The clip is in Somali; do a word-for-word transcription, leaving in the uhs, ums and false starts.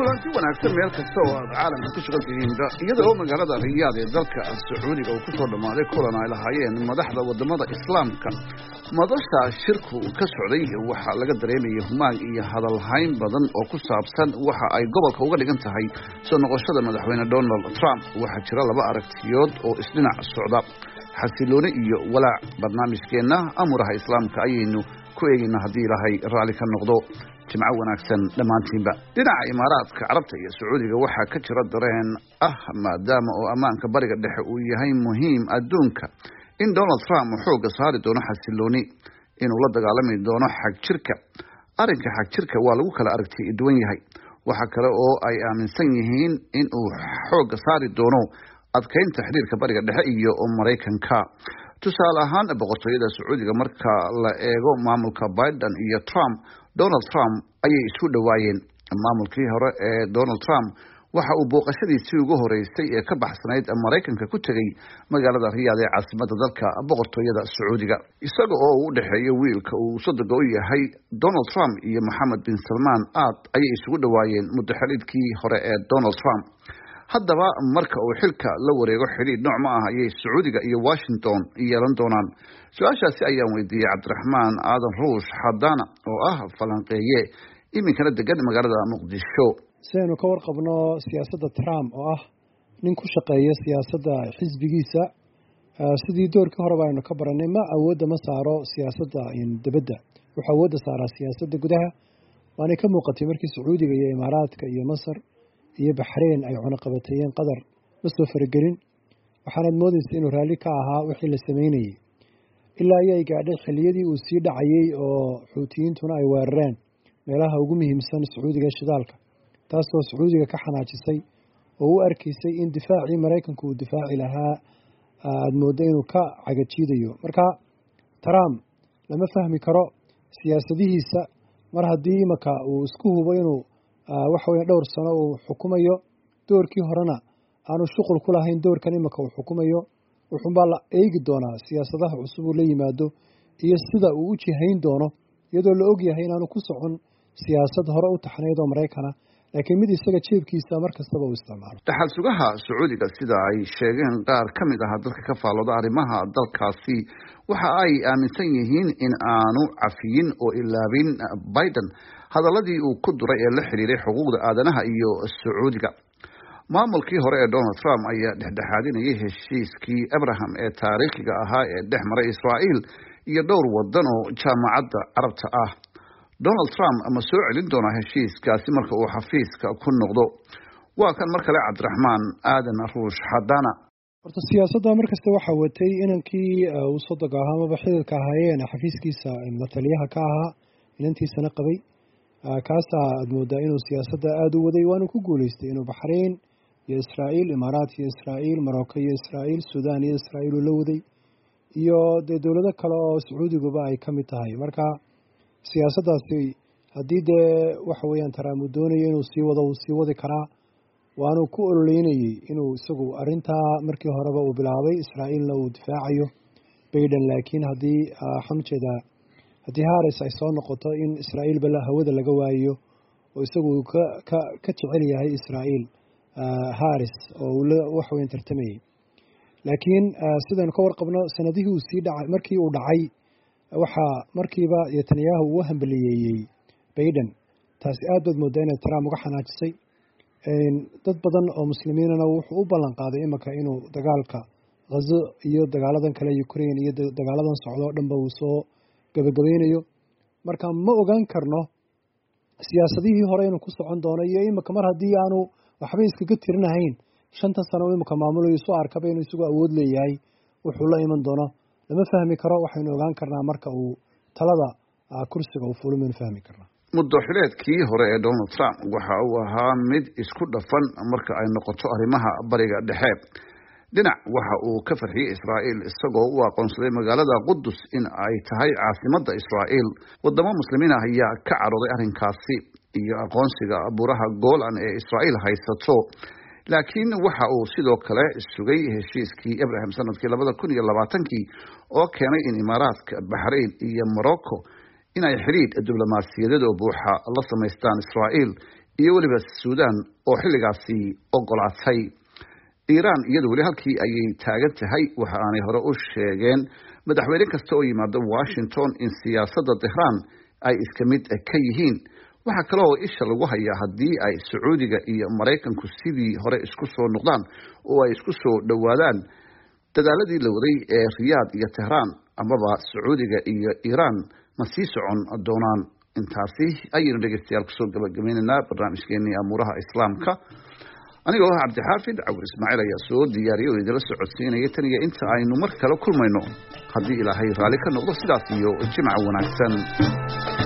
kulanti wanaagsan meel kasta oo aad caalamka ku sugan tihiinba iyadoo magaalada Riyaad ee dalka Sacuudiga uu ku soo dhamaaday kulan ay lahaayeen madaxda wadamada Islaamka madasha shirku ka socday waxa laga dareemayay humaan iyo hadal hayn badan oo ku saabsan waxa ay gobolka uga dhigan tahay soo noqoshada madaxweyne Donald Trump waxa jira laba aragtiyood oo isdhinac socda xasilooni iyo walaac barnaamijkeena amuraha islaamka ayaynu ku eegina hadii ilaahay raali ka noqdo jimco wanaagsan dhamaantiinba dhinaca imaaraadka carabta iyo sacuudiga waxa ka jira dareen ah maadaama oo amaanka bariga dhexe uu yahay muhiim adduunka in Donald Trump xooga saari doono xasilooni inuu la dagaalami doono xag jirka arinka xag jirka waa lagu kala aragti duwan yahay waxa kale oo ay aaminsan yihiin in uu xooga saari doono adkeynta xiriirka bariga dhexe iyo Mareykanka tusaale ahaan boqortooyada sacuudiga marka la eego maamulka Biden iyo Trump Donald Trump ayay isku dhawaayeen maamulkii hore ee Donald Trump waxa uu booqashadiisii ugu horeysay ee ka baxsanayd Mareykanka ku tagay magaalada Riyaad ee caasimadda dalka boqortooyada sacuudiga isaga oo u dhaxeeyo wiilka uu sodog u yahay Donald Trump iyo Mohammed bin Salman aad ayay isugu dhawaayeen muddaxilidkii hore ee Donald Trump haddaba marka uu xilka la wareego xiriir nooc ma ah ayay sacuudiga iyo Washington yeelan doonaan su'aashaasi ayaan weydiiyay Cabdiraxmaan Aadan Ruush Xadana oo ah falanqeeye iminkana degan magaalada Muqdisho saynu ka warqabno siyaasadda Trump oo ah nin ku shaqeeya siyaasadda xisbigiisa sidii doorkii hore baynu ka baranay ma awoodda ma saaro siyaasadda dibadda waxa awoodda saaraa siyaasadda gudaha waana ka muuqatay markii sacuudiga iyo imaaraadka iyo Masar iyo Bahrain ay cunaqabateeyeen qadar ma soo faragelin waxaanad moodaysaa inuu raali ka ahaa wixii la sameynayay ilaa ay gaadhay xilliyadii uu sii dhacayay oo xuutiyiintuna ay weerareen meelaha ugu muhiimsan sacuudiga shidaalka taasoo sacuudiga ka xanaajisay oo u arkaysay in difaacii Mareykanku uu difaaci lahaa aad moodo inuu ka cagajiidayo marka Trump lama fahmi karo siyaasadihiisa mar haddii imaka uu isku hubo inuu waxa weeye dhowr sano uu xukumayo doorkii horena aanu shuqul ku lahayn doorkan imaka uu xukumayo wuxuu baa la eegi doonaa siyaasadaha cusub uu la yimaado iyo sida uu u jihayn doono iyadoo la og yahay inaanu ku socon siyaasad hore u taxnayd oo Mareykanka laakiin mid isaga jeebkiisa markastaba uu isticmaalo dhaxal sugaha sacuudiga sida ay sheegeen qaar ka mid ah dadka ka faalooda arrimaha dalkaasi waxa ay aaminsan yihiin in aanu cafiyin oo ilaabin Biden hadaladii uu ku duray ee la xiriiray xuquuqda aadanaha iyo sacuudiga maamulkii hore ee Donald Trump ayaa dhexdhexaadinayay heshiiskii Abraham ee taariikhiga ahaa ee dhexmaray Israa'iil iyo dhowr wadan oo jaamacadda carabta ah Donald Trump ama soo celin doona heshiiskaasi marka uu xafiiska ku noqdo waa kan mar kale Cabdiraxmaan Aadan Ruush Xadana horta siyaasadda markasta waxa watay inankii uu soo dagaal ama xilka hayeen xafiiskiisa mataliyaha ka ahaa inantiisana qabay kaasa aad moodaa inuu siyaasadda aad u waday waana ku guuleystay inuu Bahrain iyo Israa'iil Imaaraat iyo Israa'iil Morocco iyo Israa'iil Suudaan iyo Israa'iil la waday iyo dawlado kale oo Sacuudiguba ay ka mid tahay marka siyaasaddaasi haddii dee waxa weeyaan Trump doonayo inuu sii wado uu sii wadi karaa waanu ku ololeynayay inuu isagu arintaa markii horeba uu bilaabay Israa'iilna uu difaacayo Biden laakiin haddii xamjada haddii Harris ay soo noqoto in Israa'iil bala hawada laga waayo oo isagu ka ka ka jecel yahay Israa'iil Harris oo wax weyn tartamay laakiin sidaan ka warqabno sanadihii uu sii dhacay markii uu dhacay waxa markiiba Netanyahu uu hambaliyay Biden taas aad bad moodaa in Trump uga xanaajisay dad badan oo muslimiinana wuxuu u ballan qaaday imaka inuu dagaalka Gaza iyo dagaaladan kale Ukraine iyo dagaaladan socdo dhanba uu soo gabagabeynayo marka ma ogaan karno siyaasadihii hore inuu ku socon doono iyo imaka mar haddii aanu waxba iskaga tirinahayn shanta sano imaka maamulayo soo arkaba inuu isugu awood leeyahay wuxuu la iman doono lama fahmi karo waxaynu ogaan karnaa marka uu talada kursiga uu fulimin fahmi karnaa muddaxileedkii hore ee Donald Trump waxa uu ahaa mid isku dhafan marka ay noqoto arrimaha bariga dhexe dhinac waxa uu ka farxiyay Israa'iil isagoo u aqoonsaday magaalada Qudus in ay tahay caasimadda Israa'iil wadamo muslimiin ah ayaa ka carooday arrinkaasi iyo aqoonsiga buraha Golan ee Israa'iil haysato laakiin waxa uu sidoo kale sugay heshiiskii Abraham sanadkii laba kun iyo labaatan oo keenay in Imaaraadka Bahrain iyo Morocco in ay xiriir diblomaasiyadeed oo buuxa la sameystaan Israa'iil iyo weliba suudaan oo xilligaasi ogolaatay. iiraan iyadu weli halkii ayay taagan tahay, waxa aanay hore u sheegeen madaxweyne kasta oo yimaada Washington in siyaasadda Tehran ay iska mid ka yihiin. waxaa kale oo isha lagu hayaa haddii ay Sacuudiga iyo Maraykanku sidii hore isku soo noqdaan oo ay isku soo dhawaadaan dadaaladii la waday ee Riyaad iyo Tehran, amaba Sacuudiga iyo Iiraan ma sii socon doonaan. intaasi ayaynu dhegeystayaal kusoo gabagabaynaynaa barnaamijkeenii amuuraha islaamka. anigoo ah Cabdixaafid Cawir Ismaaciil ayaa soo diyaariyay oo idila socodsiinaya tan iyo inta aynu mar kale kulmayno, haddii Ilaahay raali ka noqdo. sidaas iyo jimca wanaagsan.